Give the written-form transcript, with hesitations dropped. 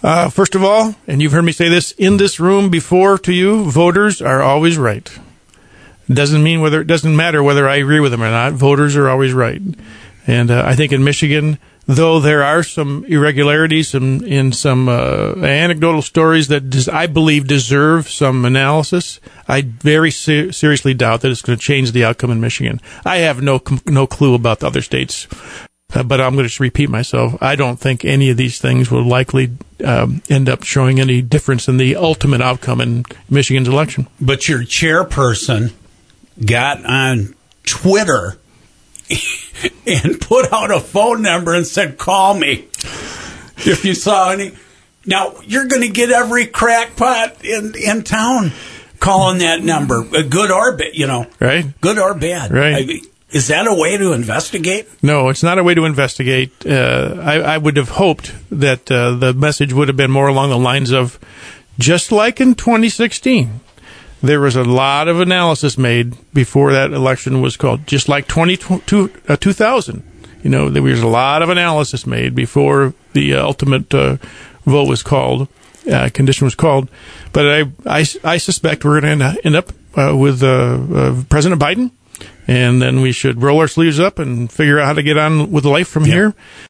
First of all, and you've heard me say this in this room before to you, voters are always right. It doesn't matter whether I agree with them or not. Voters are always right. And I think in Michigan, though there are some irregularities in some anecdotal stories that I believe deserve some analysis, I very seriously doubt that it's going to change the outcome in Michigan. I have no clue about the other states. But I'm going to just repeat myself. I don't think any of these things will likely end up showing any difference in the ultimate outcome in Michigan's election. But your chairperson got on Twitter and put out a phone number and said, call me if you saw any. Now, you're going to get every crackpot in town calling that number, good or bad, Right. Good or bad. Right. Is that a way to investigate? No, it's not a way to investigate. I would have hoped that the message would have been more along the lines of, just like in 2016, there was a lot of analysis made before that election was called. Just like 2000, there was a lot of analysis made before the ultimate vote was called, condition was called. But I suspect we're going to end up with President Biden. And then we should roll our sleeves up and figure out how to get on with life from here.